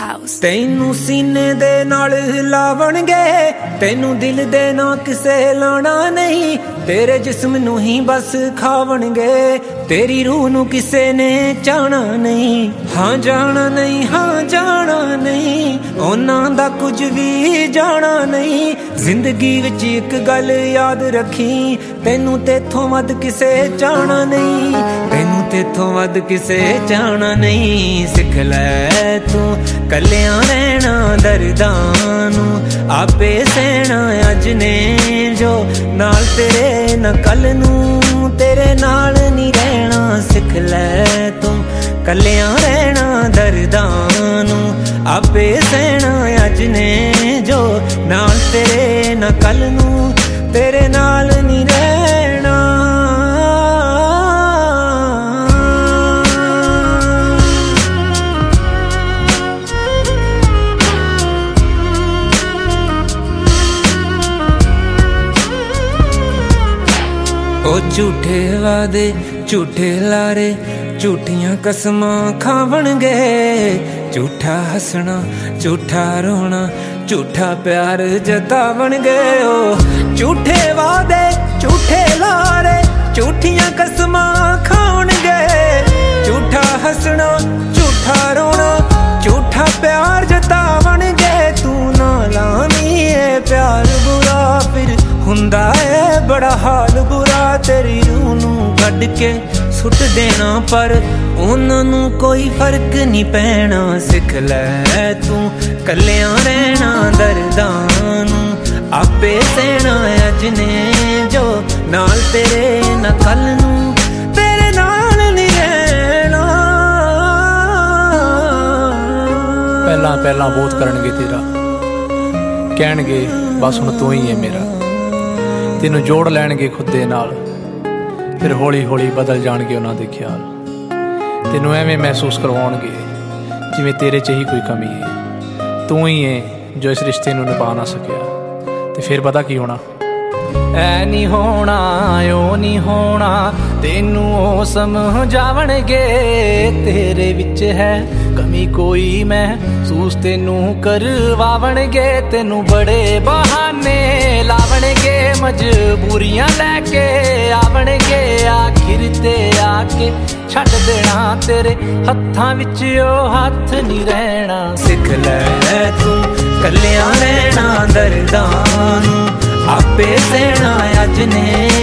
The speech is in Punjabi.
house. ਤੈਨੂੰ ਸੀਨੇ ਦੇ ਨਾਲ ਹਿਲਾਵਣਗੇ, ਤੈਨੂੰ ਦਿਲ ਦੇ ਨਾ ਕਿਸੇ ਲਾਣਾ ਨਹੀਂ, ਤੇਰੇ ਜਿਸਮ ਨੂੰ ਹੀ ਬਸ ਖਾਵਣਗੇ, ਤੇਰੀ ਰੂਹ ਨੂੰ ਕਿਸੇ ਨੇ ਚਾਹਣਾ ਨਹੀਂ। ਹਾਂ ਜਾਣਾ ਨਹੀਂ, ਹਾਂ ਜਾਣਾ ਨਹੀਂ, ਉਹਨਾਂ ਦਾ ਕੁਝ ਵੀ ਜਾਣਾ ਨਹੀਂ। ਜ਼ਿੰਦਗੀ ਵਿੱਚ ਇੱਕ ਗੱਲ ਯਾਦ ਰੱਖੀ, ਤੈਨੂੰ ਤੇਥੋਂ ਵੱਧ ਕਿਸੇ ਚਾਹਣਾ ਨਹੀਂ, ਤੈਨੂੰ ਤੇਥੋਂ ਵੱਧ ਕਿਸੇ ਚਾਹਣਾ ਨਹੀਂ। ਸਿੱਖ ਲੈ ਤੂੰ ਕੱਲਿਆਂ ਰਹਿਣਾ ਦਰਦਾਂ ਨੂੰ, ਆਪੇ ਸਹਿਣਾ ਅੱਜ ਨੇ ਜੋ ਨਾਲ ਤੇਰੇ ਨਾ ਕੱਲ ਨੂੰ ਤੇਰੇ ਨਾਲ ਨਹੀਂ ਰਹਿਣਾ। ਸਿੱਖ ਲੈ ਤੂੰ ਕੱਲਿਆਂ ਰਹਿਣਾ ਦਰਦਾਂ ਨੂੰ, ਆਪੇ ਸਹਿਣਾ ਅੱਜ ਨੇ ਜੋ ਨਾਲ ਤੇਰੇ ਨਾ ਕੱਲ ਨੂੰ ਤੇਰੇ ਨਾਲ ਨਹੀਂ ਰਹਿਣਾ। ਉਹ ਝੂਠੇ ਵਾਦੇ ਝੂਠੇ ਲਾਰੇ, ਝੂਠੀਆਂ ਕਸਮਾਂ ਖਾਵਣਗੇ, ਝੂਠਾ ਹੱਸਣਾ ਝੂਠਾ ਰੋਣਾ, ਝੂਠਾ ਪਿਆਰ ਜਤਾਵਣਗੇ। ਉਹ ਝੂਠੇ ਵਾਦੇ ਝੂਠੇ ਲਾਰੇ, ਝੂਠੀਆਂ ਕਸਮਾਂ ਖਾਵਣਗੇ, ਝੂਠਾ ਹੱਸਣਾ ਝੂਠਾ ਰੋਣਾ, ਝੂਠਾ ਪਿਆਰ ਜਤਾਵਣਗੇ। ਤੂੰ ਨਾ ਲਾਵੀਂ ਇਹ ਪਿਆਰ ਬੁਰਾ, ਫਿਰ ਹੁੰਦਾ ਏ ਬੜਾ ਹਾਲ ਬੁਰਾ। ਤੇਰੀ ਰੂਹ ਨੂੰ ਕੱਢ ਕੇ ਸੁੱਟ ਦੇਣਾ, ਪਰ ਉਹਨਾਂ ਨੂੰ ਕੋਈ ਫਰਕ ਨਹੀਂ ਪੈਣਾ। ਸਿੱਖ ਲੈ ਤੂੰ ਕੱਲਿਆਂ ਰਹਿਣਾ ਦਰਦਾਂ ਨੂੰ, ਆਪੇ ਸਹਿਣਾ ਅੱਜ ਨੇ ਜੋ ਨਾਲ ਤੇਰੇ ਨਾ ਕੱਲ ਨੂੰ ਤੇਰੇ ਨਾਲ ਨਹੀਂ ਰਹਿਣਾ। ਪਹਿਲਾਂ ਪਹਿਲਾਂ ਬਹੁਤ ਕਰਨਗੇ ਤੇਰਾ, ਕਹਿਣਗੇ ਬਸ ਹੁਣ ਤੂੰ ਹੀ ਹੈ ਮੇਰਾ, ਤੈਨੂੰ ਜੋੜ ਲੈਣਗੇ ਖੁਦ ਦੇ ਨਾਲ, ਫਿਰ ਹੌਲੀ ਹੌਲੀ ਬਦਲ ਜਾਣਗੇ ਉਹਨਾਂ ਦੇ ਖਿਆਲ। ਤੈਨੂੰ ਐਵੇਂ ਮਹਿਸੂਸ ਕਰਵਾਉਣਗੇ ਜਿਵੇਂ ਤੇਰੇ 'ਚ ਹੀ ਕੋਈ ਕਮੀ ਹੈ, ਤੂੰ ਹੀ ਹੈ ਜੋ ਇਸ ਰਿਸ਼ਤੇ ਨੂੰ ਨਿਭਾ ਨਾ ਸਕਿਆ। ਤੇ ਫਿਰ ਪਤਾ ਕੀ ਹੋਣਾ? ਐ ਨਹੀਂ ਹੋਣਾ, ਉਹ ਨਹੀਂ ਹੋਣਾ, ਤੈਨੂੰ ਉਹ ਸਮਝਾਵਣਗੇ ਤੇਰੇ ਵਿੱਚ ਹੈ ਕਮੀ ਕੋਈ ਮਹਿਸੂਸ ਤੈਨੂੰ ਕਰਵਾਵਣਗੇ। ਤੈਨੂੰ ਬੜੇ ਬਹਾਨੇ ਲਾਵਣਗੇ, ਮਜਬੂਰੀਆਂ ਲੈ ਕੇ ਆਵਣਗੇ, ਆਖਿਰ ਤੇ ਆ ਕੇ ਛੱਡ ਦੇਣਾ ਤੇਰੇ ਹੱਥਾਂ ਵਿੱਚ ਉਹ ਹੱਥ ਨਹੀਂ ਰਹਿਣਾ। ਸਿੱਖ ਲੈ ਤੂੰ ਕੱਲਿਆਂ ਰਹਿਣਾ ਦਰਦਾਂ ਨੂੰ, ਆਪੇ ਸਹਿਣਾ ਅੱਜ ਨੇ